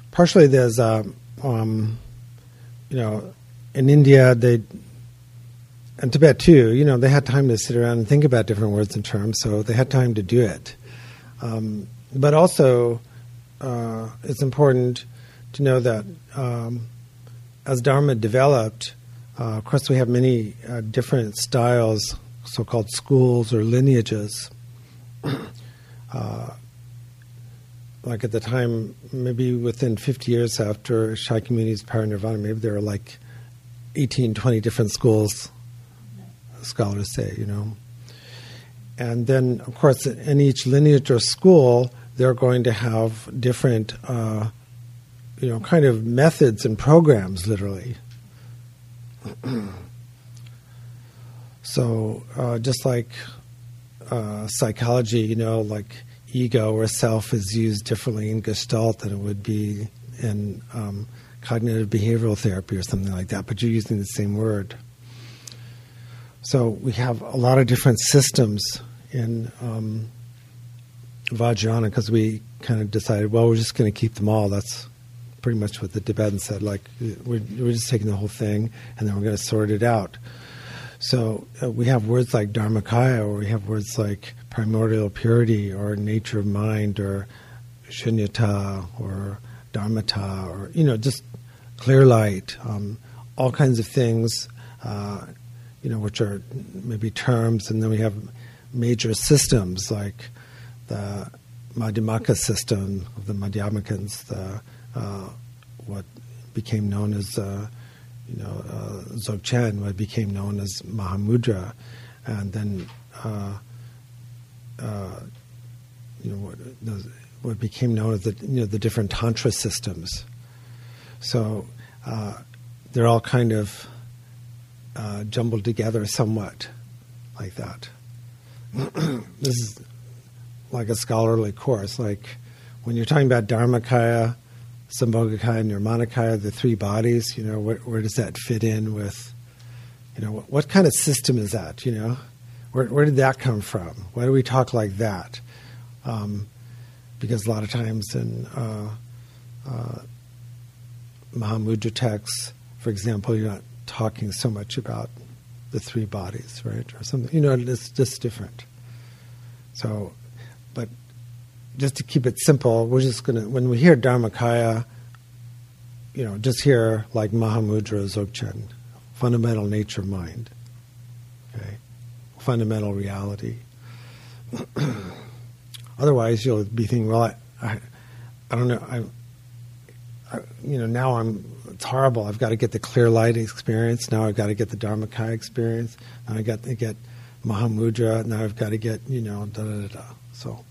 partially there's, in India, and Tibet too, they had time to sit around and think about different words and terms, so they had time to do it. But also, it's important to know that as Dharma developed, of course we have many different styles, so-called schools or lineages. Like at the time, maybe within 50 years after Shakyamuni's Parinirvana, maybe there were like 18, 20 different schools, scholars say, And then, of course, in each lineage or school, they're going to have different, kind of methods and programs, literally. So, just like psychology, like ego or self is used differently in Gestalt than it would be in cognitive behavioral therapy or something like that, but you're using the same word. So we have a lot of different systems in Vajrayana because we kind of decided, well, we're just going to keep them all. That's pretty much what the Tibetans said, like we're just taking the whole thing and then we're going to sort it out. So we have words like Dharmakaya, or we have words like primordial purity, or nature of mind, or shunyata, or dharmata, or just clear light, all kinds of things, which are maybe terms, and then we have major systems like the Madhyamaka system of the Madhyamakans, what became known as Dzogchen, what became known as Mahamudra, and then what became known as the different tantra systems. So they're all kind of jumbled together somewhat like that. This is like a scholarly course. Like when you're talking about Dharmakaya, Sambhogakaya, Nirmanakaya, the three bodies, where does that fit in with, what kind of system is that, Where did that come from? Why do we talk like that? Because a lot of times in Mahamudra texts, for example, you're not talking so much about the three bodies, right? Or something, it's just different. So, but just to keep it simple, we're just going to, when we hear Dharmakaya, just hear like Mahamudra, Dzogchen, fundamental nature of mind, okay? Fundamental reality. Otherwise, you'll be thinking, well, I don't know, now it's horrible. I've got to get the clear light experience. Now I've got to get the Dharmakaya experience. Now I've got to get Mahamudra. Now I've got to get, da-da-da-da. So,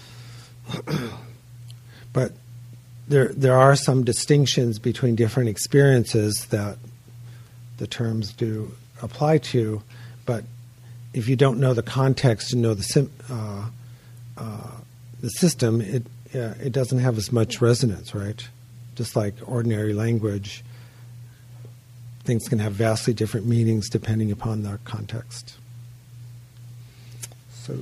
but there are some distinctions between different experiences that the terms do apply to, but if you don't know the context and know the system, it doesn't have as much resonance, right? Just like ordinary language, things can have vastly different meanings depending upon their context. So,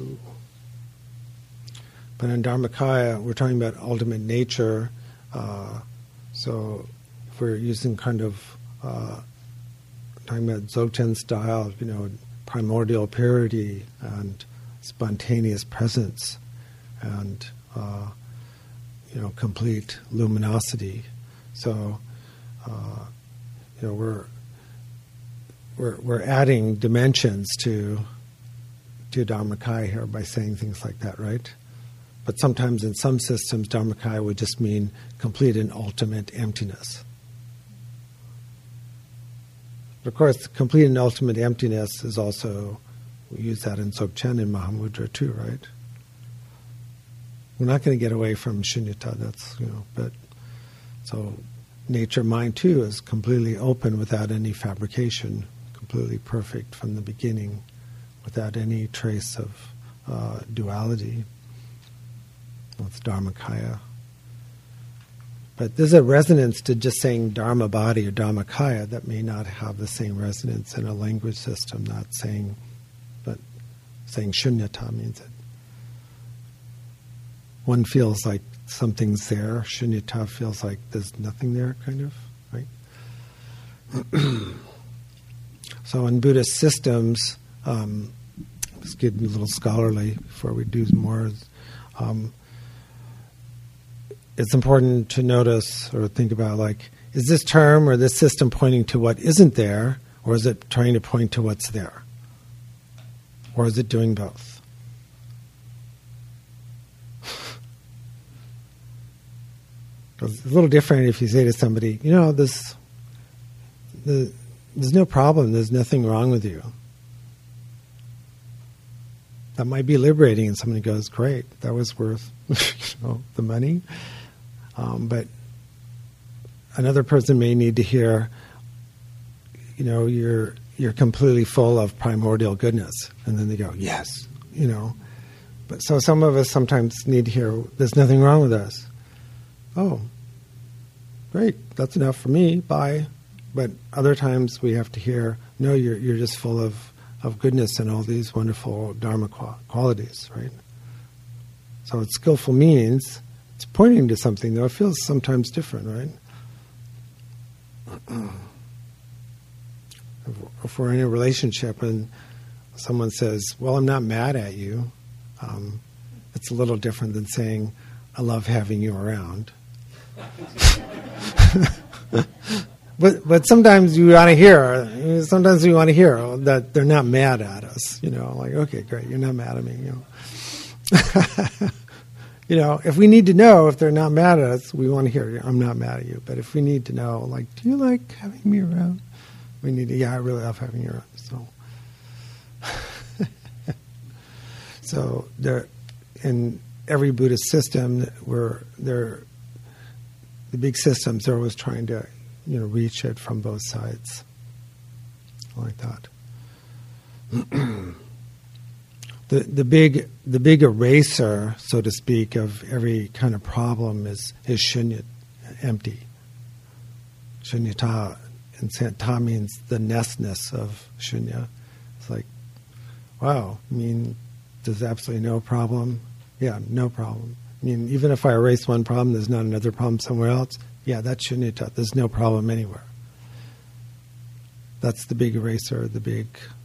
but in Dharmakaya, we're talking about ultimate nature. So if we're using kind of talking about Dzogchen style, primordial purity and spontaneous presence and complete luminosity. So we're adding dimensions to Dharmakaya here by saying things like that, right? But sometimes in some systems, Dharmakaya would just mean complete and ultimate emptiness. But of course, complete and ultimate emptiness is also, we use that in Dzogchen and Mahamudra too, right? We're not going to get away from shunyata, that's, but so nature mind too is completely open without any fabrication, completely perfect from the beginning, without any trace of duality. That's Dharmakaya. But there's a resonance to just saying Dharma body or Dharmakaya that may not have the same resonance in a language system, but saying shunyata means it. One feels like something's there. Shunyata feels like there's nothing there, kind of, right? So in Buddhist systems, let's get a little scholarly before we do more. It's important to notice or think about, like, is this term or this system pointing to what isn't there, or is it trying to point to what's there? Or is it doing both? It's a little different if you say to somebody, there's no problem, there's nothing wrong with you. That might be liberating, and somebody goes, great, that was worth the money. But another person may need to hear, you're completely full of primordial goodness. And then they go, yes, But so some of us sometimes need to hear, there's nothing wrong with us. Oh, great, that's enough for me, bye. But other times we have to hear, no, you're just full of goodness and all these wonderful Dharma qualities, right? So it's skillful means, it's pointing to something, though it feels sometimes different, right? If we're in a relationship and someone says, well, I'm not mad at you, it's a little different than saying, I love having you around. But sometimes we want to hear that they're not mad at us. Like, okay, great, you're not mad at me. If we need to know if they're not mad at us, we want to hear, I'm not mad at you. But if we need to know, like, do you like having me around? We need to, I really love having you around. So there, in every Buddhist system, the big systems are always trying to, reach it from both sides, like that. The big eraser, so to speak, of every kind of problem is shunyat, empty. Shunyata, and ta means the ness-ness of shunya. It's like, wow, there's absolutely no problem. Yeah, no problem. Even if I erase one problem, there's not another problem somewhere else. Yeah, that's shunyata. There's no problem anywhere. That's the big eraser, the big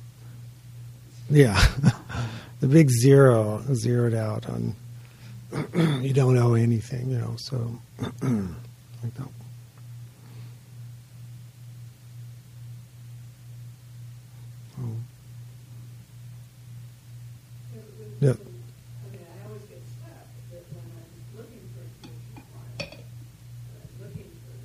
zero, zeroed out on, you don't owe anything, so, like that. Yeah. I always get stuck that when I'm looking for information from it, I'm looking for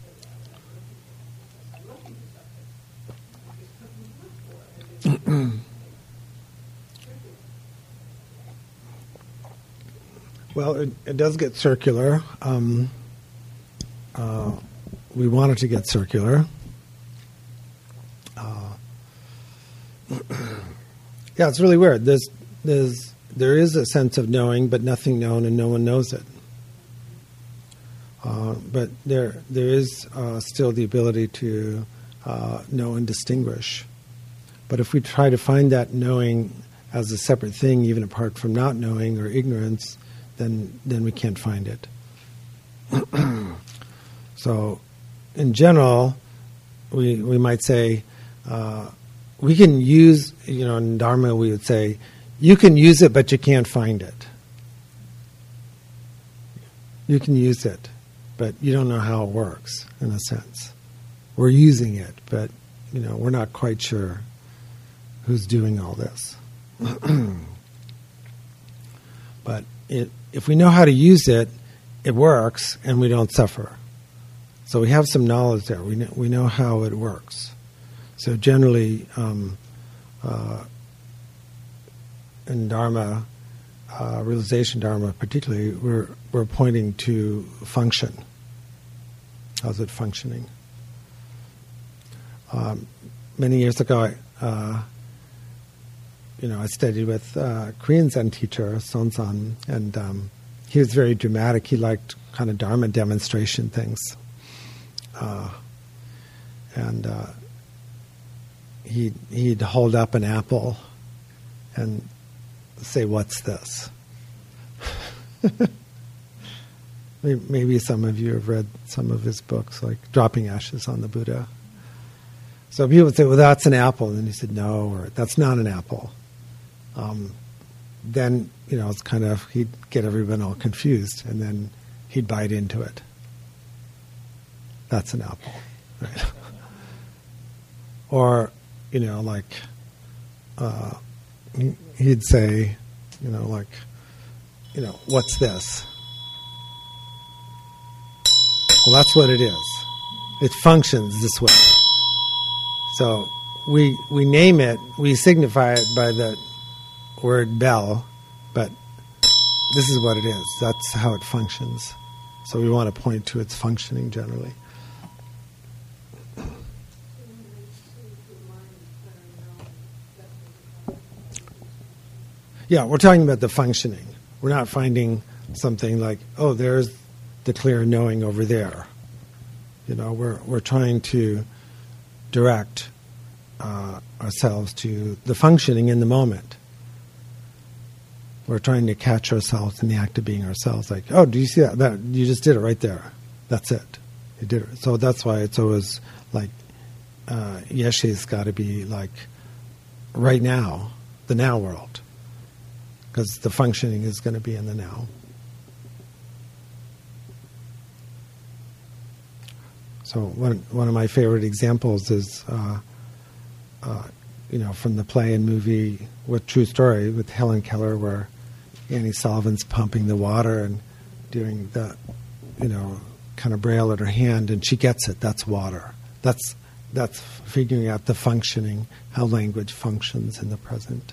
something. I just couldn't look for it. Well, it does get circular. We want it to get circular. Yeah, it's really weird. There is a sense of knowing, but nothing known, and no one knows it. But there is still the ability to know and distinguish. But if we try to find that knowing as a separate thing, even apart from not knowing or ignorance, then we can't find it. So, in general, we might say we can use, in Dharma we would say, you can use it, but you can't find it. You can use it, but you don't know how it works, in a sense. We're using it, but we're not quite sure who's doing all this. But if we know how to use it, it works, and we don't suffer. So we have some knowledge there. We know how it works. So generally, in Dharma, realization Dharma particularly, we're pointing to function. How's it functioning? Many years ago, I studied with a Korean Zen teacher, Sonsan, and he was very dramatic. He liked kind of Dharma demonstration things. He'd hold up an apple and say, "What's this?" Maybe some of you have read some of his books, like Dropping Ashes on the Buddha. So people would say, well, that's an apple. And then he said, no, or that's not an apple. Then, it's kind of, he'd get everyone all confused, and then he'd bite into it. That's an apple. Right? Or, he'd say, what's this? Well, that's what it is. It functions this way. So we name it, we signify it by the word bell, but this is what it is. That's how it functions. So we want to point to its functioning generally. Yeah, we're talking about the functioning. We're not finding something like, oh, there's the clear knowing over there. We're trying to direct ourselves to the functioning in the moment. We're trying to catch ourselves in the act of being ourselves. Like, oh, do you see that? You just did it right there. That's it. You did it. So that's why it's always like, Yeshe's got to be like, right now, the now world. Because the functioning is going to be in the now. So one of my favorite examples is, from the play and movie with True Story with Helen Keller, where Annie Sullivan's pumping the water and doing the, kind of braille at her hand, and she gets it. That's water. That's figuring out the functioning, how language functions in the present.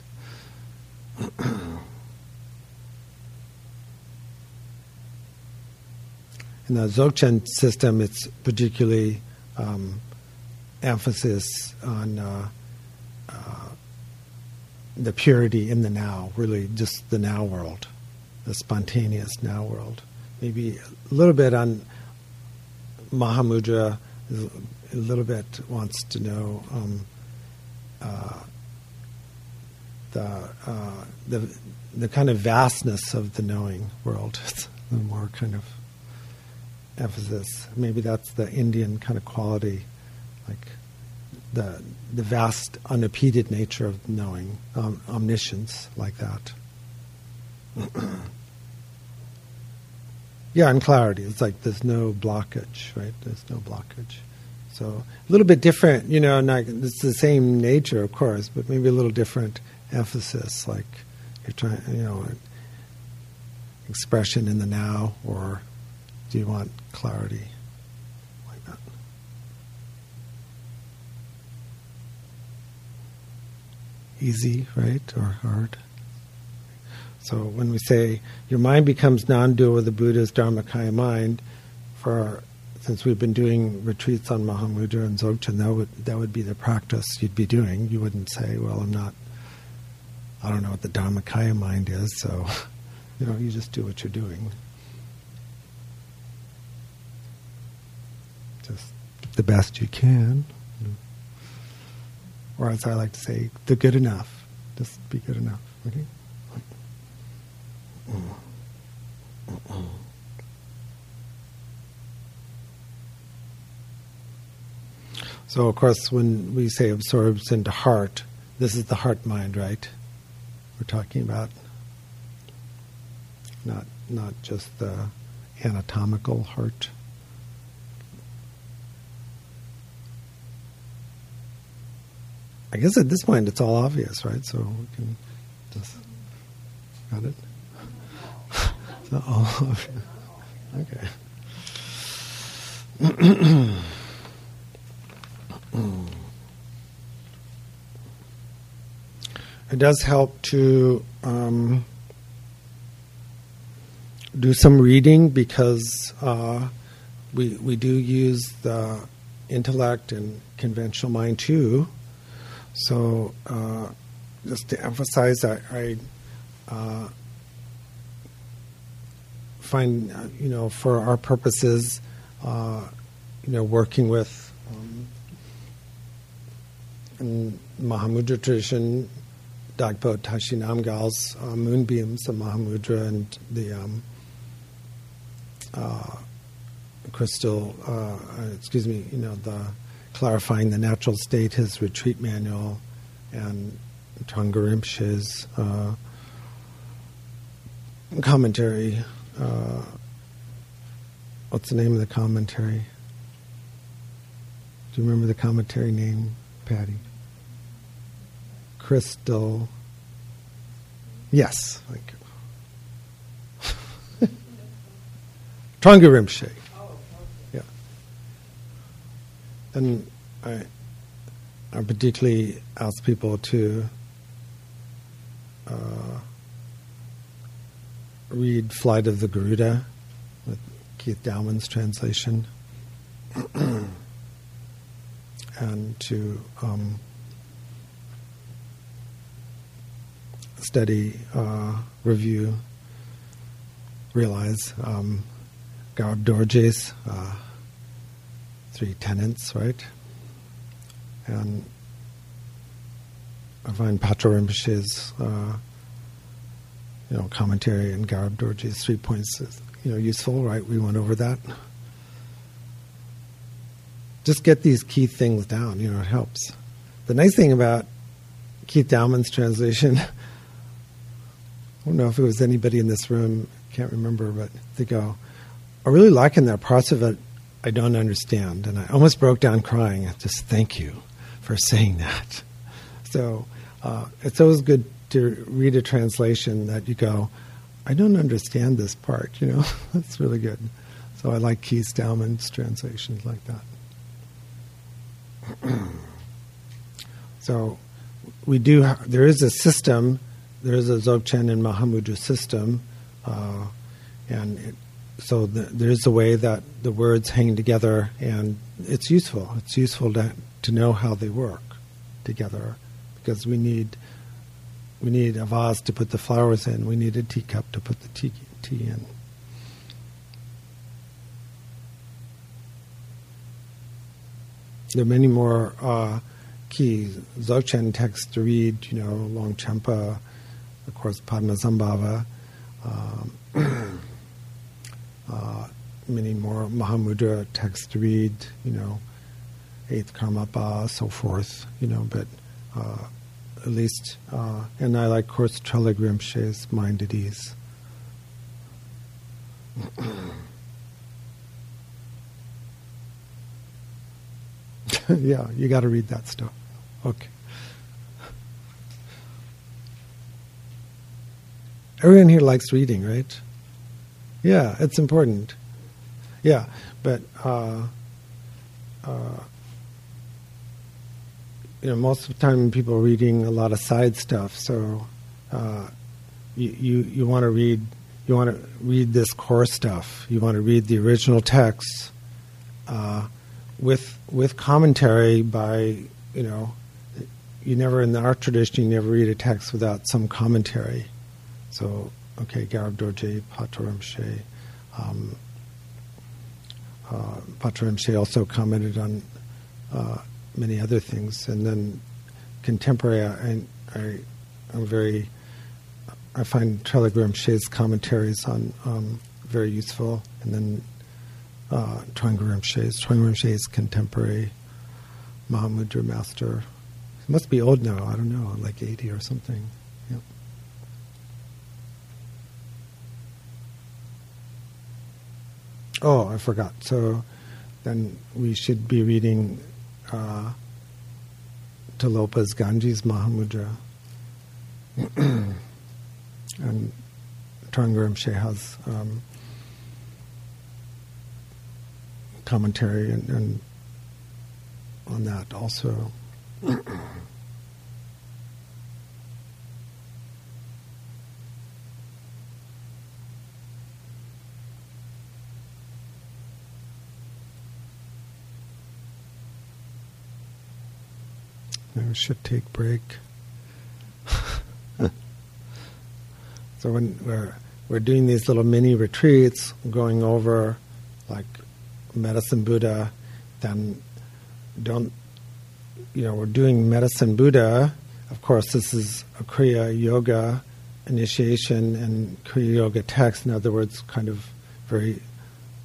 In the Dzogchen system, it's particularly emphasis on the purity in the now, really just the now world, the spontaneous now world. Maybe a little bit on Mahamudra, a little bit wants to know the kind of vastness of the knowing world. It's a more kind of emphasis. Maybe that's the Indian kind of quality, like the vast, unimpeded nature of knowing, omniscience, like that. Yeah, and clarity. It's like there's no blockage, right? There's no blockage. So a little bit different, it's the same nature, of course, but maybe a little different emphasis, like you're trying, expression in the now, or do you want clarity like that? Easy, right, or hard? So when we say your mind becomes non-dual with the Buddha's Dharmakaya mind, since we've been doing retreats on Mahamudra and Dzogchen, that would be the practice you'd be doing. You wouldn't say, well, I don't know what the Dharmakaya mind is, so you just do what you're doing. Just the best you can. Or as I like to say, the good enough. Just be good enough. Okay? So, of course, when we say absorbs into heart, this is the heart mind, right? We're talking about not just the anatomical heart. I guess at this point it's all obvious, right? So we can just got it. It's not all obvious. Okay. It does help to do some reading, because we do use the intellect and conventional mind too. So just to emphasize, I find, for our purposes, working with in Mahamudra tradition, Dagpo Tashi Namgyal's moonbeams of Mahamudra and the crystal, the clarifying the natural state, his retreat manual, and Trungpa Rinpoche's commentary. What's the name of the commentary? Do you remember the commentary name, Patty? Crystal. Yes, thank you. Trungpa Rinpoche. Yeah. And I particularly ask people to read Flight of the Garuda with Keith Dowman's translation, and to study, review, realize Garab Dorje's 3 tenets, right? And I find Patrul Rinpoche's commentary and Garab Dorje's 3 points is, useful, right? We went over that. Just get these key things down, it helps. The nice thing about Keith Dowman's translation, I don't know if it was anybody in this room, can't remember, but they go, I really like in there parts of it I don't understand. And I almost broke down crying. Just thank you for saying that. So it's always good to read a translation that you go, I don't understand this part, That's really good. So I like Keith Dowman's translations like that. So there is a system, there is a Dzogchen and Mahamudra system, so there is a way that the words hang together, and it's useful. It's useful to know how they work together, because we need a vase to put the flowers in. We need a teacup to put the tea in. There are many more key Dzogchen texts to read, Longchenpa, of course, Padmasambhava, many more Mahamudra texts to read, 8th Karmapa, so forth, but at least, and I like, of course, Trungpa Rinpoche's Mind at Ease. Yeah, you got to read that stuff. Okay. Everyone here likes reading, right? Yeah, it's important. Yeah, but most of the time people are reading a lot of side stuff. So you want to read. You want to read this core stuff. You want to read the original text with commentary by you never, in our tradition, you never read a text without some commentary. So, Garab Dorje, Patrul Rinpoche. Patrul Rinpoche also commented on many other things. And then contemporary, I find Trungpa Rinpoche's commentaries on very useful. And then Trungpa Rinpoche's contemporary Mahamudra master. He must be old now, I don't know, like 80 or something. Yep. Oh, I forgot. So then we should be reading Tilopa's Ganges Mahamudra. And Trungpa Rinpoche has commentary and on that also. I should take break. So when we're doing these little mini retreats, going over like Medicine Buddha, then we're doing Medicine Buddha. Of course, this is a Kriya Yoga initiation and Kriya Yoga text. In other words, kind of very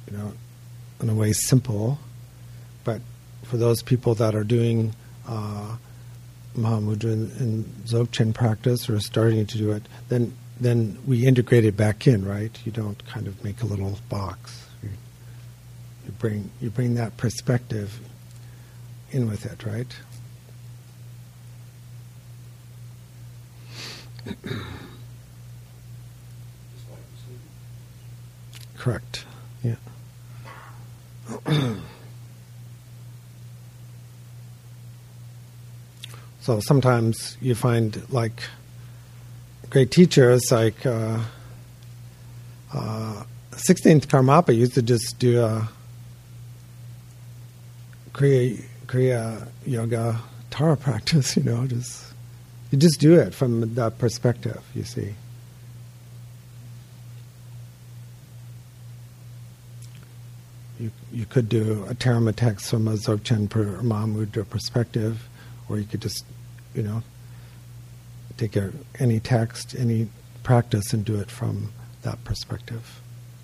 in a way simple, but for those people that are doing Mahamudra and Dzogchen practice or starting to do it, then we integrate it back in, right? You don't kind of make a little box. You bring that perspective in with it, right? Correct. Yeah. So sometimes you find like great teachers like 16th Karmapa used to just do a Kriya Yoga Tara practice, you just do it from that perspective, you see. You could do a Dharma text from a Dzogchen or Mahamudra perspective, or you could just, take any text, any practice, and do it from that perspective.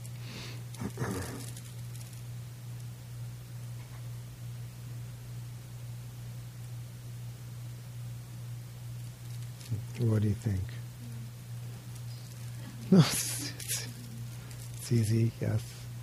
What do you think? No, it's easy, yes.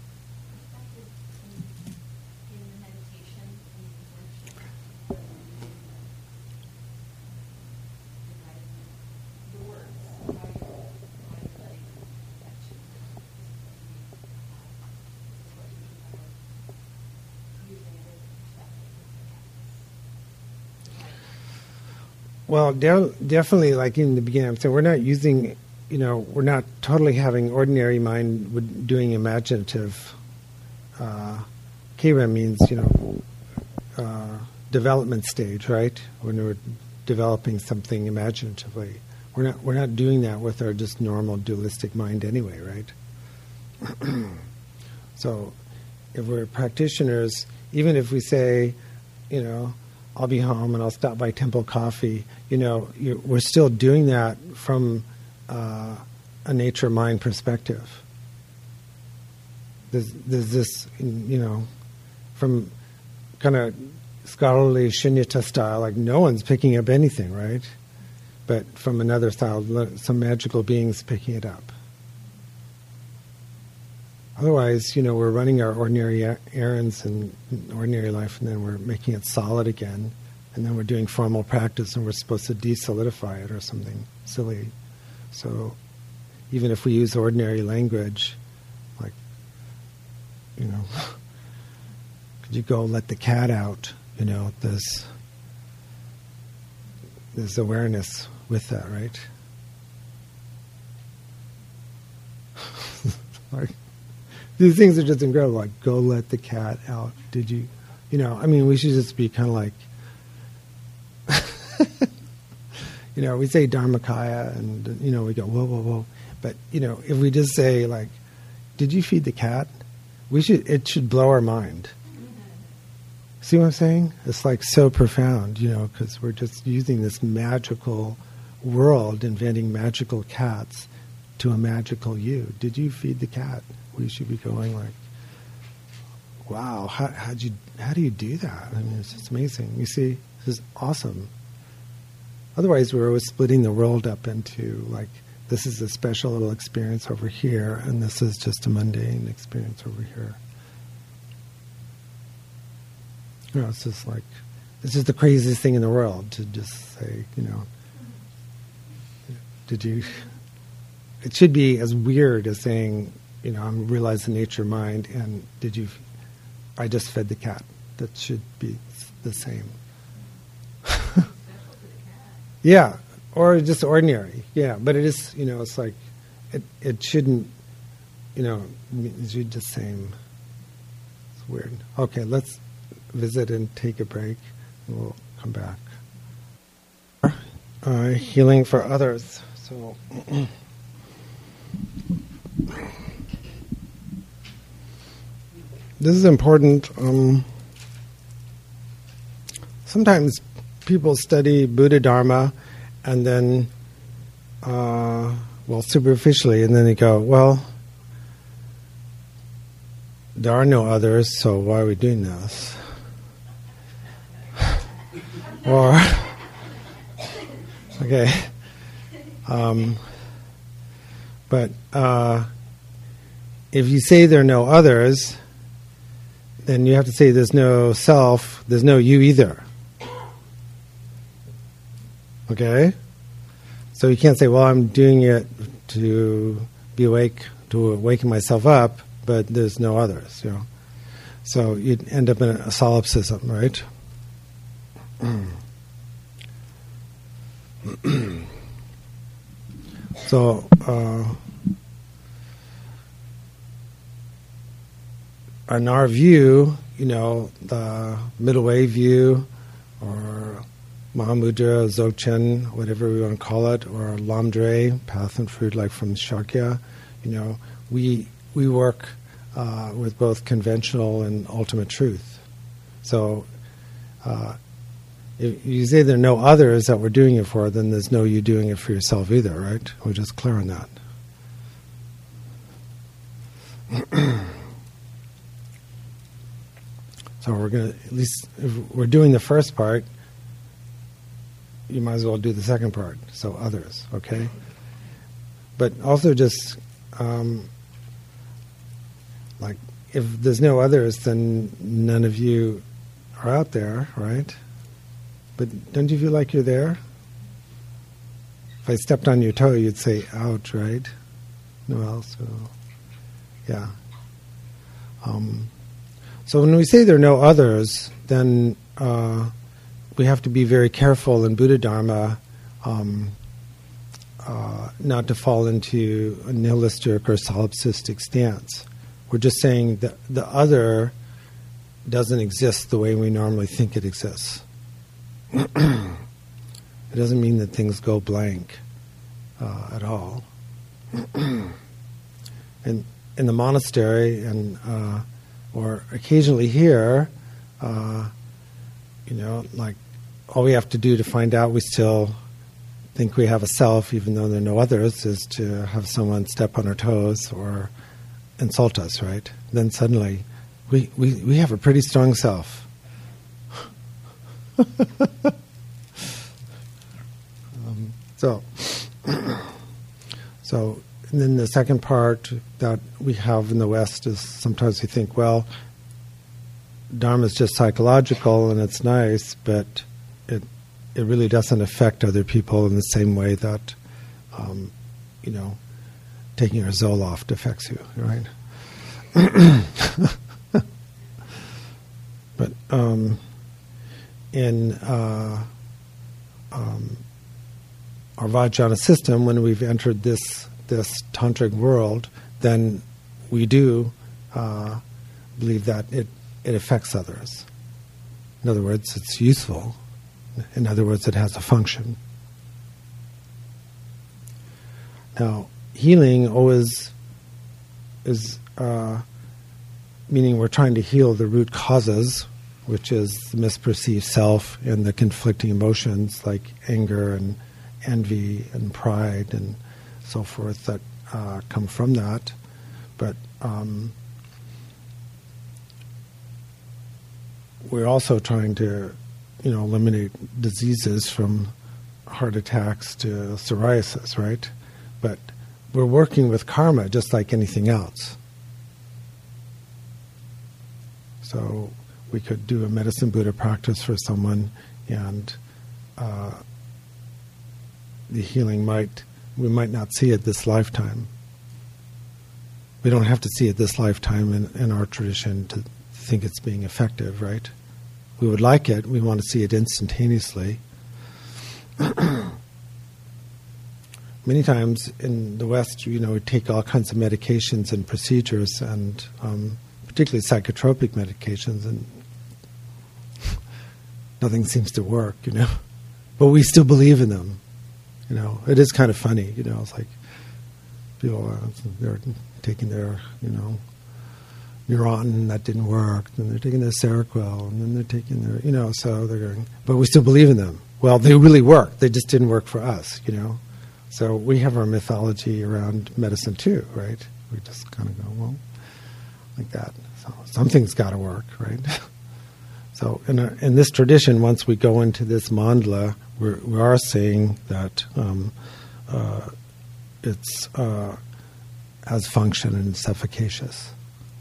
Well, definitely, like in the beginning, so we're not using, we're not totally having ordinary mind doing imaginative. Keiren means, development stage, right? When we're developing something imaginatively, we're not doing that with our just normal dualistic mind anyway, right? So, if we're practitioners, even if we say, I'll be home and I'll stop by Temple Coffee, we're still doing that from a nature-mind perspective. There's this, from kind of scholarly Shunyata style, like no one's picking up anything, right? But from another style, some magical being's picking it up. Otherwise, we're running our ordinary errands in ordinary life, and then we're making it solid again, and then we're doing formal practice, and we're supposed to de-solidify it or something silly. So even if we use ordinary language, like, could you go let the cat out? There's awareness with that, right? Like, these things are just incredible. Like, go let the cat out. Did you, we should just be kind of like, we say Dharmakaya and, we go, whoa, whoa, whoa. But, if we just say, like, did you feed the cat? It should blow our mind. See what I'm saying? It's like so profound, because we're just using this magical world, inventing magical cats to a magical you. Did you feed the cat? We should be going like, wow, how do you do that? I mean, it's just amazing. You see, this is awesome. Otherwise, we're always splitting the world up into like, this is a special little experience over here, and this is just a mundane experience over here. It's just like, it's just the craziest thing in the world to just say, did you? It should be as weird as saying, I realize the nature of mind, and I just fed the cat. That should be the same. Yeah, or just ordinary. Yeah, but it is, it's like, it shouldn't, it should just same. It's weird. Okay, let's visit and take a break, and we'll come back. Healing for others. So... This is important. Sometimes people study Buddha Dharma and then, superficially, and then they go, well, there are no others, so why are we doing this? Or, okay, but if you say there are no others, then you have to say there's no self, there's no you either. Okay? So you can't say, well, I'm doing it to be awake, to awaken myself up, but there's no others, you know. So you'd end up in a solipsism, right? So, in our view, you know, the middle way view, or Mahamudra, Dzogchen, whatever we want to call it, or Lamdre, path and fruit, like from Shakya, you know, we work with both conventional and ultimate truth. So, if you say there are no others that we're doing it for, then there's no you doing it for yourself either, right? We're just clear on that. So we're going to, at least if we're doing the first part, you might as well do the second part, so others, okay? But also just, like, if there's no others, then none of you are out there, right? But don't you feel like you're there? If I stepped on your toe, you'd say, ouch, right? No else, so, yeah. So when we say there are no others, then we have to be very careful in Buddha Dharma not to fall into a nihilistic or solipsistic stance. We're just saying that the other doesn't exist the way we normally think it exists. It doesn't mean that things go blank at all. And in the monastery, and or occasionally here, you know, like all we have to do to find out we still think we have a self, even though there are no others, is to have someone step on our toes or insult us, right? Then suddenly, we have a pretty strong self. So, and then the second part that we have in the West is sometimes we think, well, Dharma is just psychological and it's nice, but it really doesn't affect other people in the same way that, you know, taking your Zoloft affects you, right? But in our Vajrayana system, when we've entered this tantric world, then we do believe that it affects others. In other words, it's useful. In other words, it has a function. Now, healing always is meaning we're trying to heal the root causes, which is the misperceived self and the conflicting emotions like anger and envy and pride and so forth that come from that. But we're also trying to, you know, eliminate diseases from heart attacks to psoriasis, right? But we're working with karma just like anything else. So we could do a medicine Buddha practice for someone, and the healing we might not see it this lifetime. We don't have to see it this lifetime in our tradition to think it's being effective, right? We would like it. We want to see it instantaneously. Many times in the West, you know, we take all kinds of medications and procedures, and particularly psychotropic medications, and nothing seems to work, you know. But we still believe in them. You know, it is kind of funny, you know. It's like people they're taking their, you know, Neurontin, that didn't work. Then they're taking their Seroquel, and then they're taking their, you know. So they're going, but we still believe in them. Well, they really work. They just didn't work for us, you know. So we have our mythology around medicine too, right? We just kind of go, well, like that. So something's got to work, right? So in this tradition, once we go into this mandala, we are saying that it's has function and it's efficacious.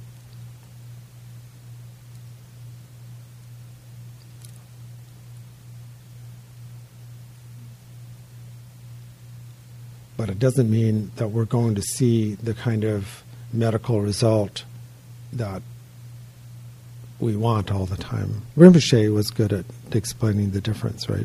But it doesn't mean that we're going to see the kind of medical result that we want all the time. Rinpoche was good at explaining the difference, right?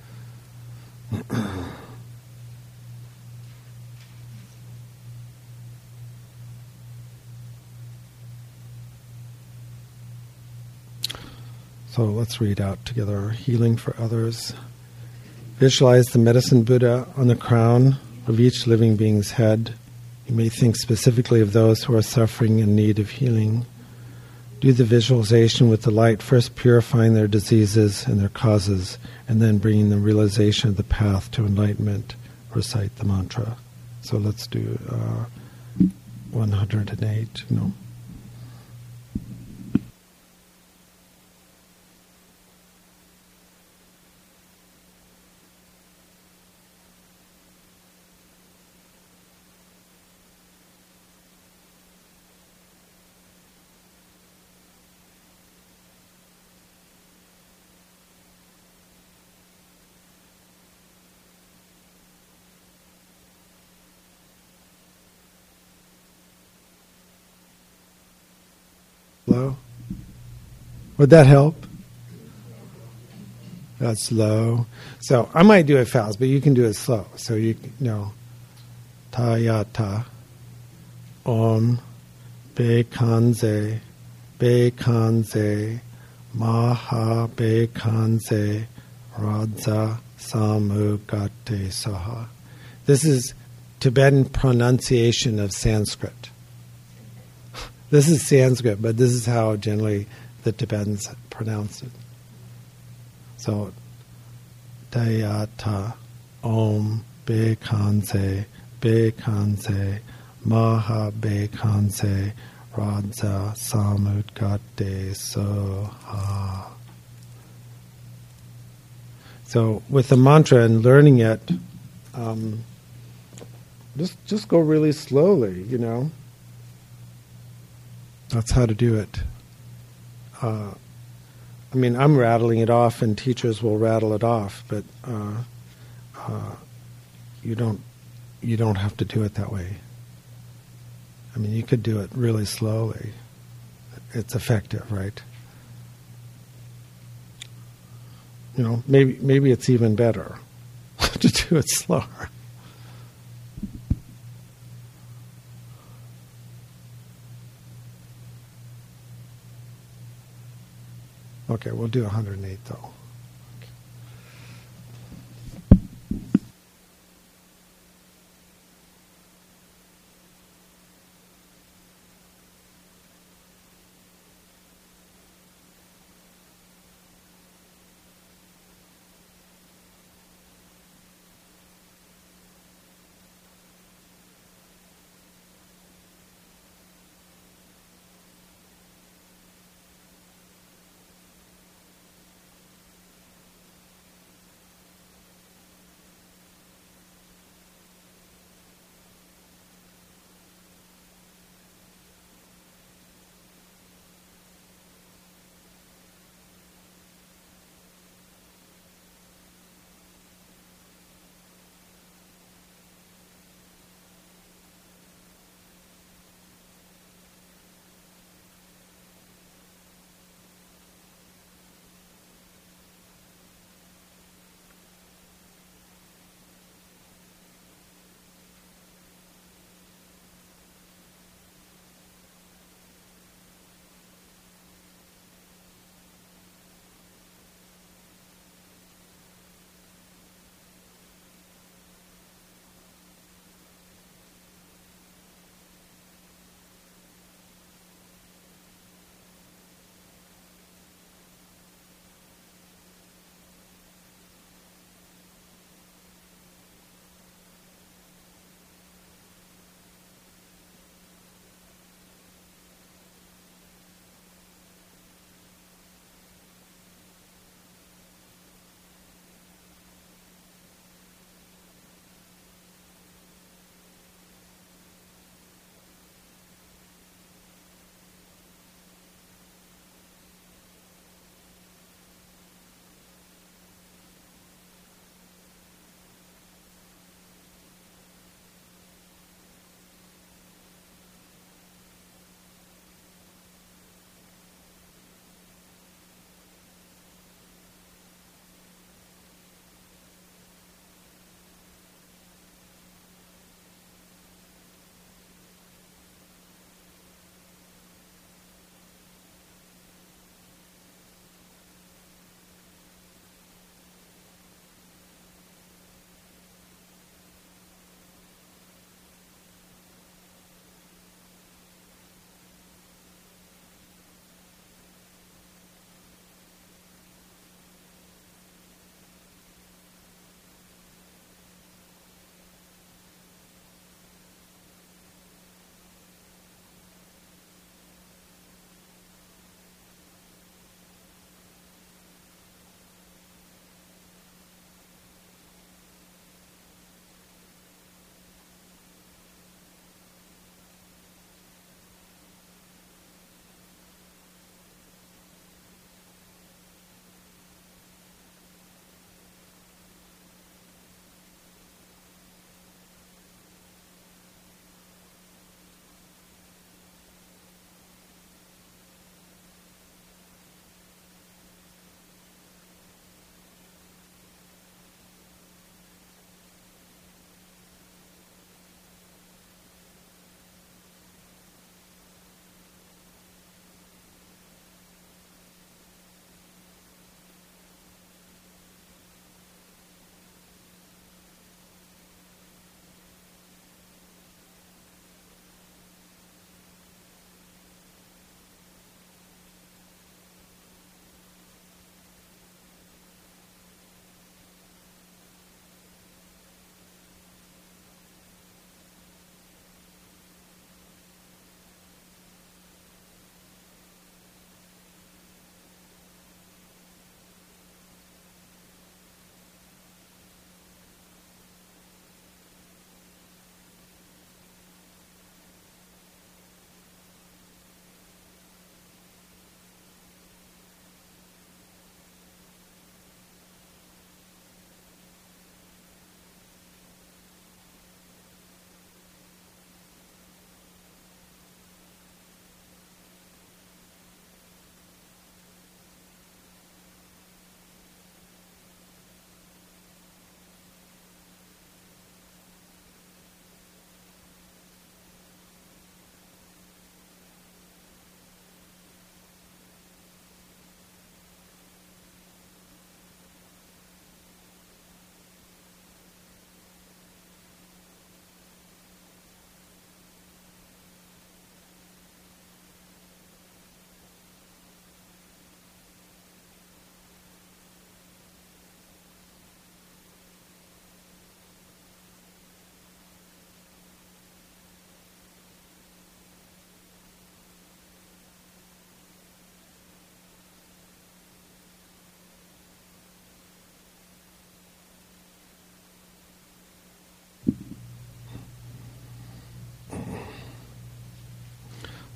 So let's read out together. Healing for others. Visualize the medicine Buddha on the crown of each living being's head. You may think specifically of those who are suffering in need of healing. Do the visualization with the light, first purifying their diseases and their causes, and then bringing the realization of the path to enlightenment. Recite the mantra. So let's do 108. No. Low. Would that help? That's low. So I might do it fast, but you can do it slow. So you know, Tayata, Om, Bekanze, Bekanze, Maha Bekanze, Radza Samugate Saha. This is Tibetan pronunciation of Sanskrit. This is Sanskrit, but this is how generally the Tibetans pronounce it. So, Dayata, Om, Bekanze, Bekanze, Maha Bekanze, Radza Samudgate Soha. So, with the mantra and learning it, just go really slowly, you know. That's how to do it. I mean, I'm rattling it off, and teachers will rattle it off, but you don't have to do it that way. I mean, you could do it really slowly. It's effective, right? You know, maybe it's even better to do it slower. Okay, we'll do 108 though.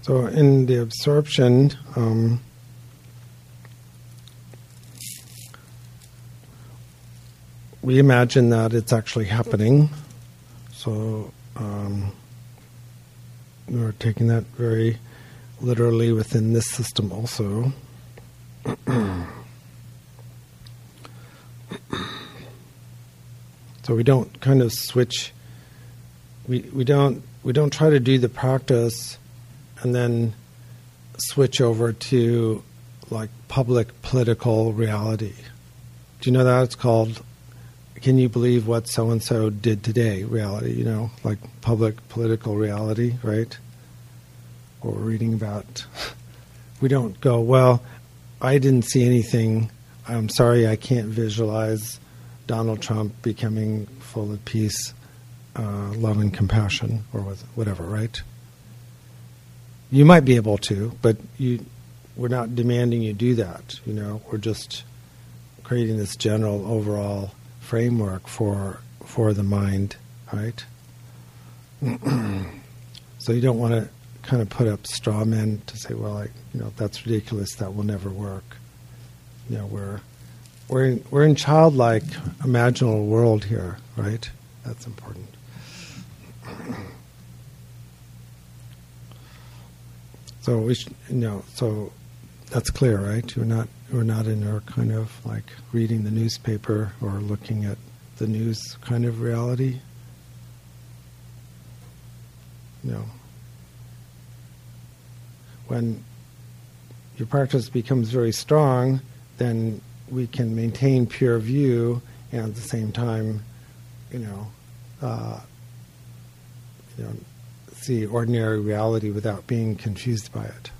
So in the absorption, we imagine that it's actually happening. So we're taking that very literally within this system also. So we don't kind of switch. We don't try to do the practice and then switch over to like public political reality. Do you know that it's called? Can you believe what so and so did today? Reality, you know, like public political reality, right? What we're reading about. We don't go, well, I didn't see anything. I'm sorry, I can't visualize Donald Trump becoming full of peace, love, and compassion, or whatever, right? You might be able to, but we're not demanding you do that. You know, we're just creating this general overall framework for the mind, right? So you don't want to kind of put up straw men to say, well, that's ridiculous. That will never work. You know, we're in childlike imaginal world here, right? That's important. So so that's clear, right? We're not in our kind of like reading the newspaper or looking at the news kind of reality. No. When your practice becomes very strong, then we can maintain pure view and at the same time, see ordinary reality without being confused by it.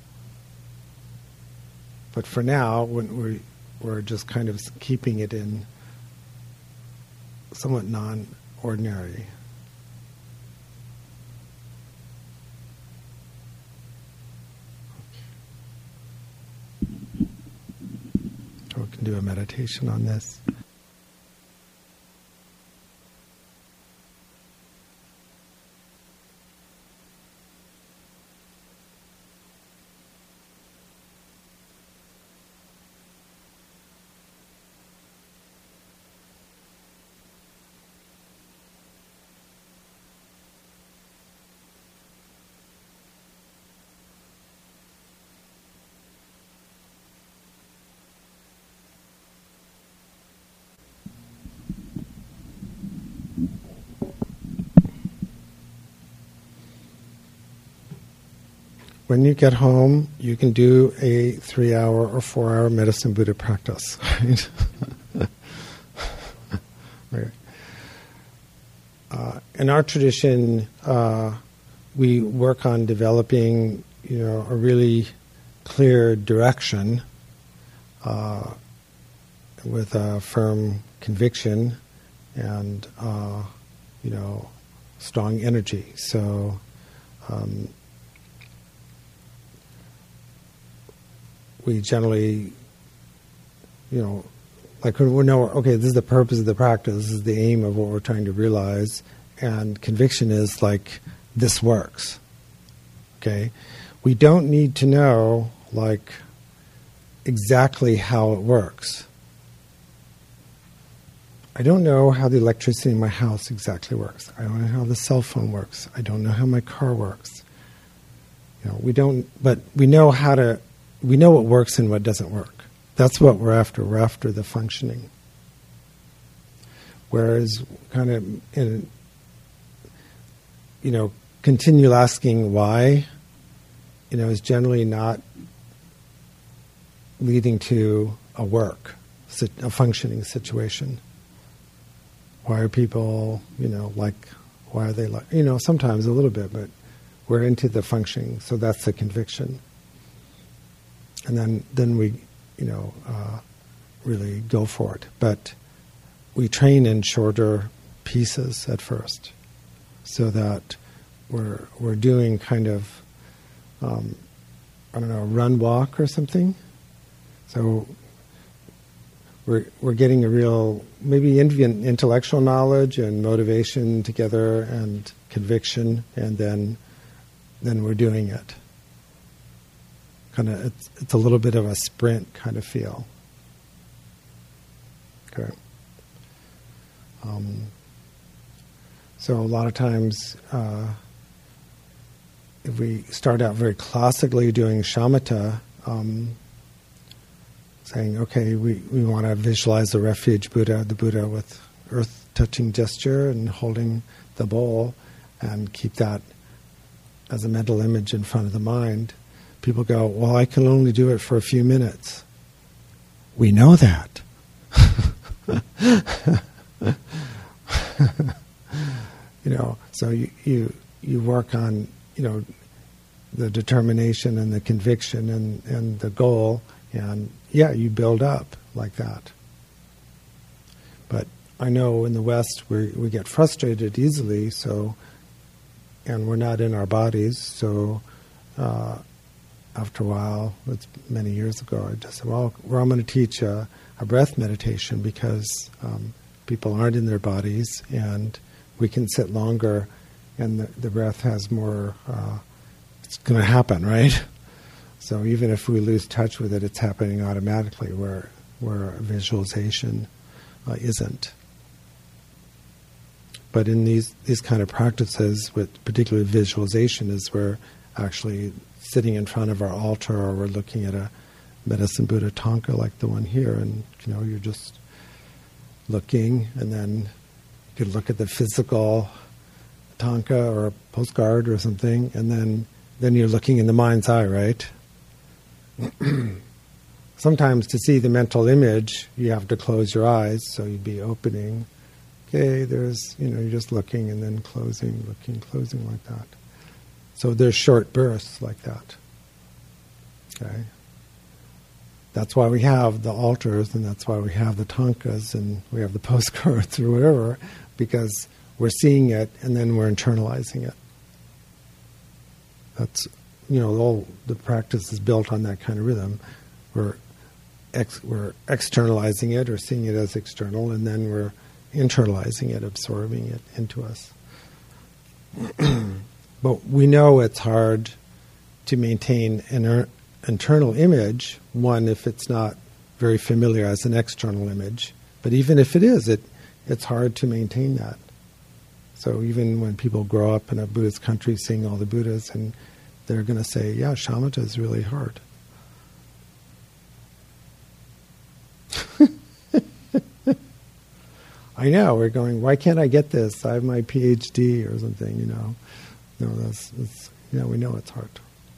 But for now, when we're just kind of keeping it in somewhat non-ordinary. So we can do a meditation on this. When you get home, you can do a 3-hour or 4-hour medicine Buddha practice. Right? In our tradition, we work on developing, a really clear direction with a firm conviction and, strong energy. So. We generally, like we know, okay, this is the purpose of the practice, this is the aim of what we're trying to realize, and conviction is like, this works, okay? We don't need to know, like, exactly how it works. I don't know how the electricity in my house exactly works. I don't know how the cell phone works. I don't know how my car works. But we know we know what works and what doesn't work. That's what we're after. We're after the functioning. Whereas kind of, continual asking why, is generally not leading to a functioning situation. Why are people, why are they like, sometimes a little bit, but we're into the functioning, so that's the conviction. And then we, really go for it. But we train in shorter pieces at first, so that we're doing kind of, run walk or something. So we're getting a real, maybe intellectual knowledge and motivation together and conviction, and then we're doing it. it's a little bit of a sprint kind of feel. Okay. So a lot of times, if we start out very classically doing shamatha, saying, okay, we want to visualize the refuge Buddha, the Buddha with earth-touching gesture and holding the bowl, and keep that as a mental image in front of the mind. People go, well, I can only do it for a few minutes. We know that. So you work on, the determination and the conviction and the goal, and you build up like that. But I know in the West we get frustrated easily, and we're not in our bodies, so after a while, it's many years ago, I just said, well, I'm going to teach a breath meditation because people aren't in their bodies, and we can sit longer, and the breath has more, it's going to happen, right? So even if we lose touch with it, it's happening automatically, where visualization isn't. But in these kind of practices, with particularly visualization, is where actually sitting in front of our altar, or we're looking at a medicine Buddha Thangka like the one here, and you're just looking, and then you could look at the physical Thangka or a postcard or something, and then you're looking in the mind's eye, right? Sometimes to see the mental image, you have to close your eyes, so you'd be opening. Okay, there's, you're just looking and then closing, looking, closing like that. So there's short bursts like that. Okay? That's why we have the altars, and that's why we have the Thangkas, and we have the postcards or whatever, because we're seeing it and then we're internalizing it. That's, all the practice is built on that kind of rhythm. We're externalizing it or seeing it as external, and then we're internalizing it, absorbing it into us. But we know it's hard to maintain an internal image, one, if it's not very familiar as an external image. But even if it is, it's hard to maintain that. So even when people grow up in a Buddhist country seeing all the Buddhas, and they're going to say, yeah, shamatha is really hard. I know, we're going, why can't I get this? I have my PhD or something, No, we know it's hard.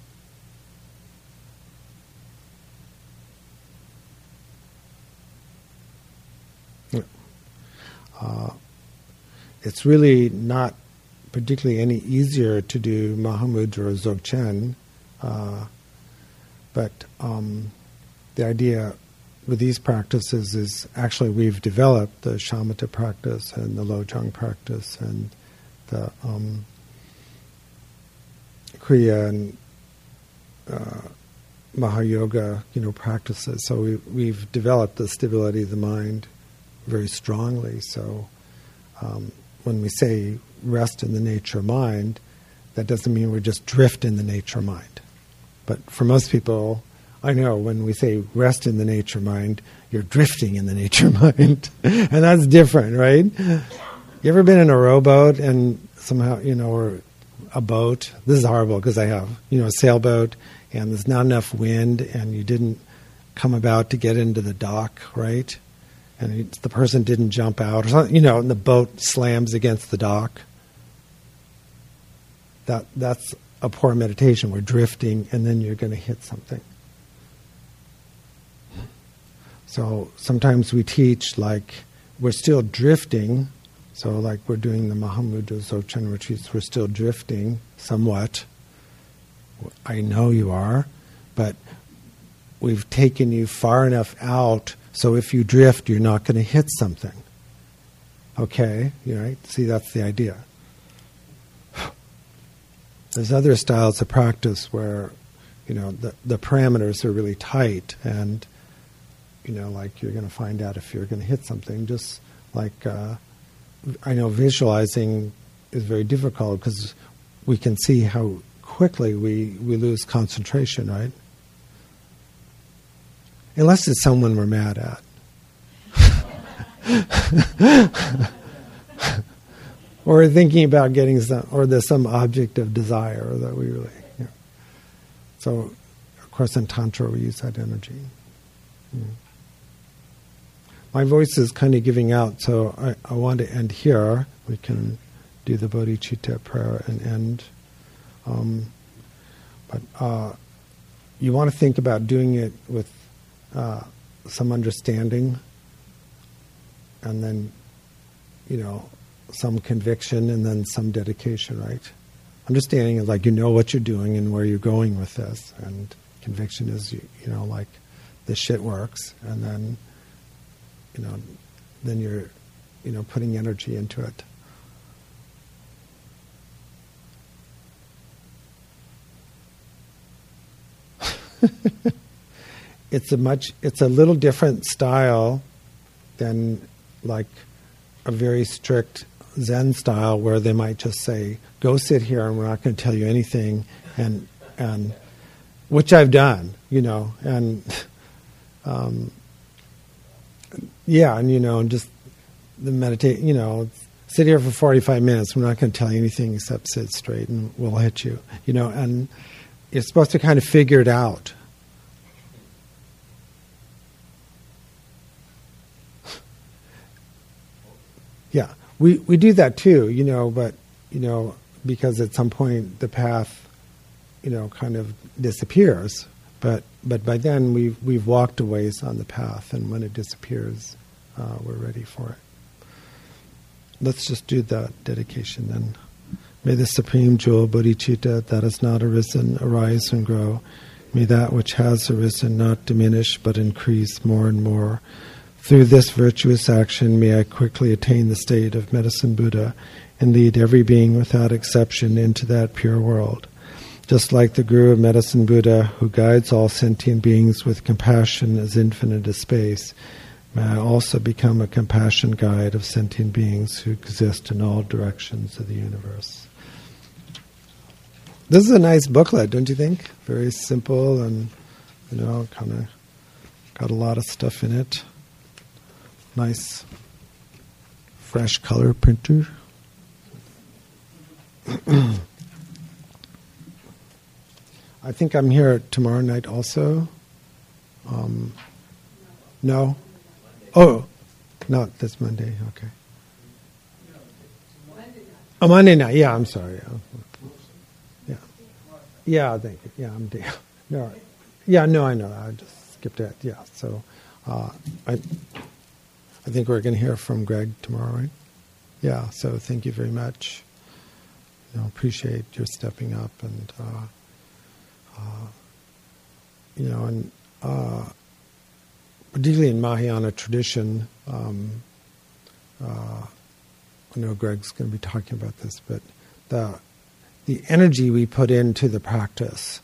It's really not particularly any easier to do Mahamudra or Dzogchen, but the idea with these practices is actually we've developed the shamatha practice and the lojong practice and the kriya and Mahayoga, practices. So we've developed the stability of the mind very strongly. So when we say rest in the nature mind, that doesn't mean we just drift in the nature mind. But for most people, I know when we say rest in the nature mind, you're drifting in the nature mind. And that's different, right? You ever been in a rowboat and somehow, or a boat? This is horrible because I have, a sailboat, and there's not enough wind, and you didn't come about to get into the dock, right? And the person didn't jump out or something, and the boat slams against the dock. That's a poor meditation. We're drifting, and then you're going to hit something. So sometimes we teach like we're still drifting. So like we're doing the Mahamudra Dzogchen retreats, we're still drifting somewhat. I know you are, but we've taken you far enough out so if you drift, you're not going to hit something. Okay, right? See, that's the idea. There's other styles of practice where, the parameters are really tight, and, like you're going to find out if you're going to hit something. Just like, I know visualizing is very difficult because we can see how quickly we lose concentration, right? unless it's someone we're mad at. Or thinking about getting some, or there's some object of desire that we really, So, of course, in Tantra we use that energy. My voice is kind of giving out, so I want to end here. We can do the bodhicitta prayer and end. But you want to think about doing it with some understanding, and then, some conviction, and then some dedication, right? Understanding is like you know what you're doing and where you're going with this, and conviction is like this shit works, and then then you're putting energy into it. It's a little different style than like a very strict Zen style where they might just say, go sit here and we're not going to tell you anything, and which I've done, and and just the meditate, sit here for 45 minutes, we're not going to tell you anything except sit straight and we'll hit you, and you're supposed to kind of figure it out. Yeah, we do that too, but, because at some point the path, kind of disappears. But by then we've walked a ways on the path, and when it disappears, we're ready for it. Let's just do the dedication then. May the Supreme Jewel Bodhicitta that has not arisen arise and grow. May that which has arisen not diminish but increase more and more. Through this virtuous action may I quickly attain the state of Medicine Buddha and lead every being without exception into that pure world. Just like the Guru of Medicine Buddha, who guides all sentient beings with compassion as infinite as space, may I also become a compassion guide of sentient beings who exist in all directions of the universe. This is a nice booklet, don't you think? Very simple and, kind of got a lot of stuff in it. Nice, fresh color printer. I think I'm here tomorrow night also. No? Oh, no, that's Monday. Okay. Oh, Monday night. Yeah, I'm sorry. Yeah. Yeah, thank you. Yeah, I'm there. No. Yeah, no, I know. I just skipped it. Yeah, so I think we're going to hear from Greg tomorrow, right? Yeah, so thank you very much. Appreciate your stepping up, and particularly in Mahayana tradition, I know Greg's going to be talking about this, but the energy we put into the practice,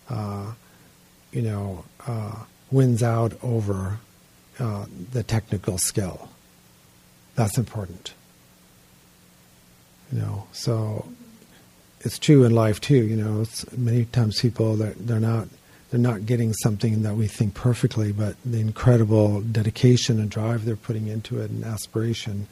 wins out over the technical skill. That's important. So it's true in life too. It's many times people they're not getting something that we think perfectly, but the incredible dedication and drive they're putting into it and aspiration,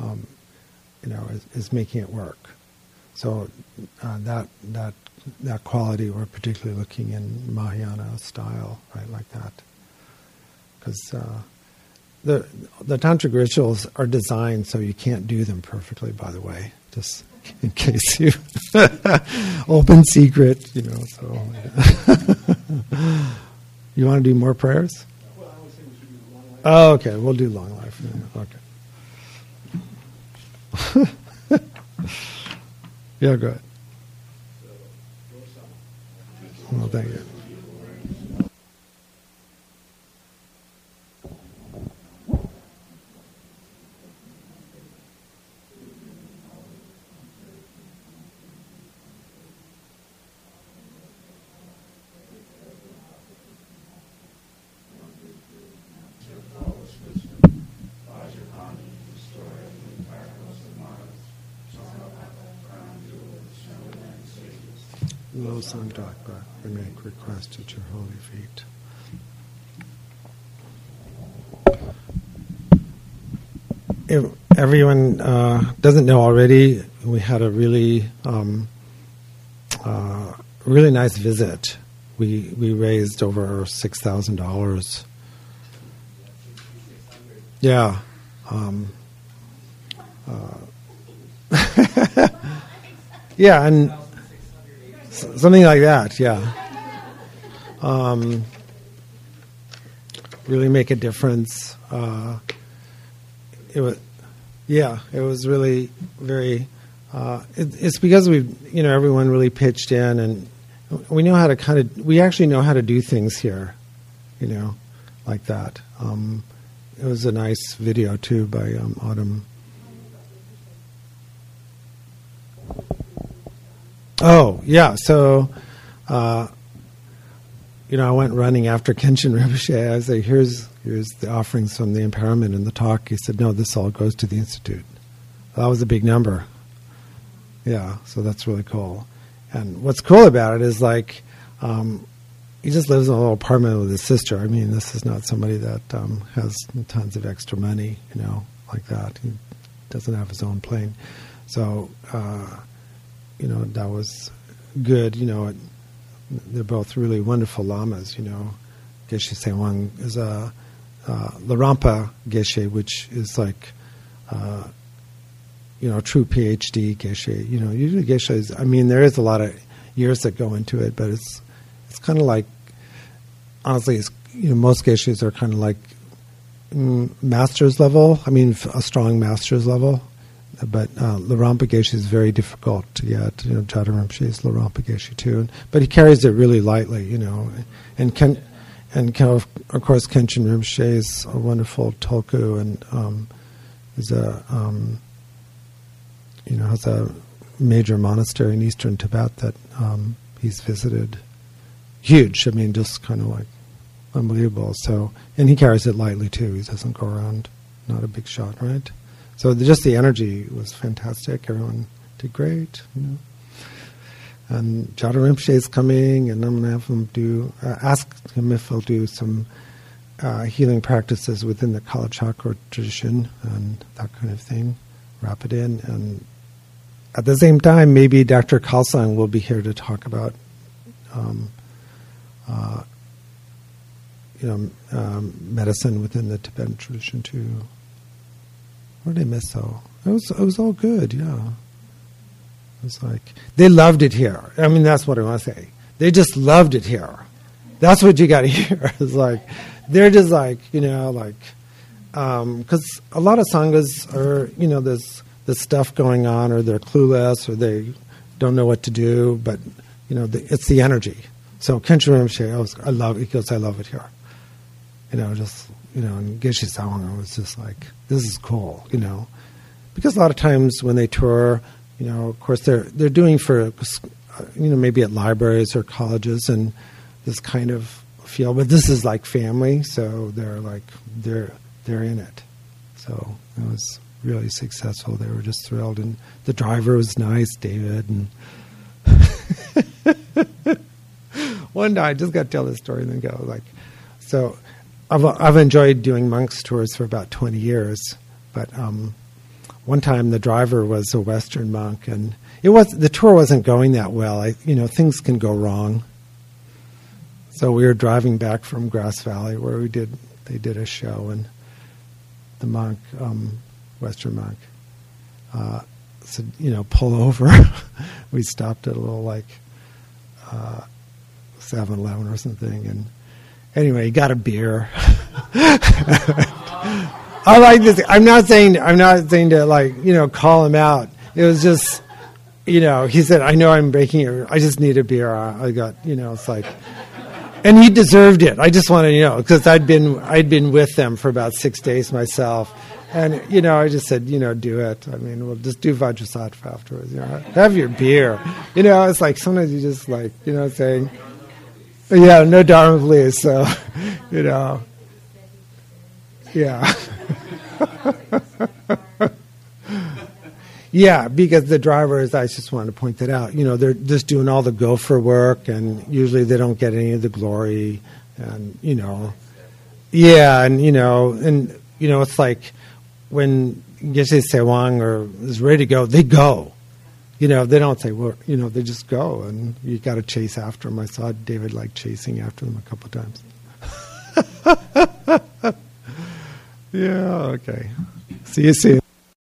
is making it work. So that quality we're particularly looking in Mahayana style, right, like that, because the tantric rituals are designed so you can't do them perfectly. By the way, just in case you open secret, So you want to do more prayers? Well, I was thinking we should do long life. Oh, okay. We'll do long life. Okay. Yeah, go ahead. Well, thank you. Low Samdakpa, we make request at your holy feet. if everyone doesn't know already, we had a really really nice visit. We raised over $6,000. Yeah. Yeah, and something like that. Yeah. Really make a difference. It was really very. It's because everyone really pitched in, and we know how to we actually know how to do things here, like that. It was a nice video too by Autumn. Oh yeah, so I went running after Kenshin Rinpoche. I said, "Here's the offerings from the empowerment in the talk." He said, "No, this all goes to the institute." That was a big number. Yeah, so that's really cool. And what's cool about it is he just lives in a little apartment with his sister. I mean, this is not somebody that has tons of extra money, like that. He doesn't have his own plane. So, that was good. They're both really wonderful lamas, Geshe Sengwang is a Larampa Geshe, which is true PhD Geshe. Usually Geshe there is a lot of years that go into it, but it's kind of like, honestly, most Geshes are kind of like master's level. A strong master's level. But Larampa Geshe is very difficult to get. Jada Rinpoche is Larampa Geshe too. But he carries it really lightly, And of course, Kenshin Rinpoche is a wonderful tulku and is has a major monastery in eastern Tibet that he's visited. Huge. Just kind of like unbelievable. So, and he carries it lightly too. He doesn't go around. Not a big shot, right? So just the energy was fantastic. Everyone did great, And Jada Rinpoche is coming, and I'm going to have him ask him if he'll do some healing practices within the Kala Chakra tradition and that kind of thing. Wrap it in, and at the same time, maybe Dr. Khalsang will be here to talk about, medicine within the Tibetan tradition too. What did I miss though? It was all good, yeah. It was they loved it here. That's what I want to say. They just loved it here. That's what you got to hear. It's they're just because a lot of sanghas are, there's stuff going on, or they're clueless, or they don't know what to do, but it's the energy. So Kenshin Rinpoche, I love it here. And Geshe Sawang was just this is cool, because a lot of times when they tour, of course they're doing for, maybe at libraries or colleges and this kind of feel, but this is like family, so they're in it. So it was really successful. They were just thrilled, and the driver was nice, David, and one night, I just got to tell this story and then go. So I've enjoyed doing monks tours for about 20 years, but one time the driver was a Western monk, and the tour wasn't going that well. Things can go wrong. So we were driving back from Grass Valley where they did a show, and the monk, Western monk, said, pull over. We stopped at a little 7-Eleven or something, and anyway, he got a beer. I like this. I'm not saying to call him out. It was just, he said, "I know I'm breaking it. I just need a beer." I got, it's and he deserved it. I just want to, because I'd been with them for about 6 days myself, and I just said, do it. We'll just do Vajrasattva afterwards. Have your beer. It's sometimes you just saying. Yeah, no Dharma, please. So, yeah. Yeah, because the drivers, I just wanted to point that out, they're just doing all the gopher work, and usually they don't get any of the glory, and, yeah, and, it's when Geshe Sewang is ready to go, they go. You know, they don't say, well, you know, they just go, and you got to chase after them. I saw David like chasing after them a couple of times. Yeah, okay. See you soon.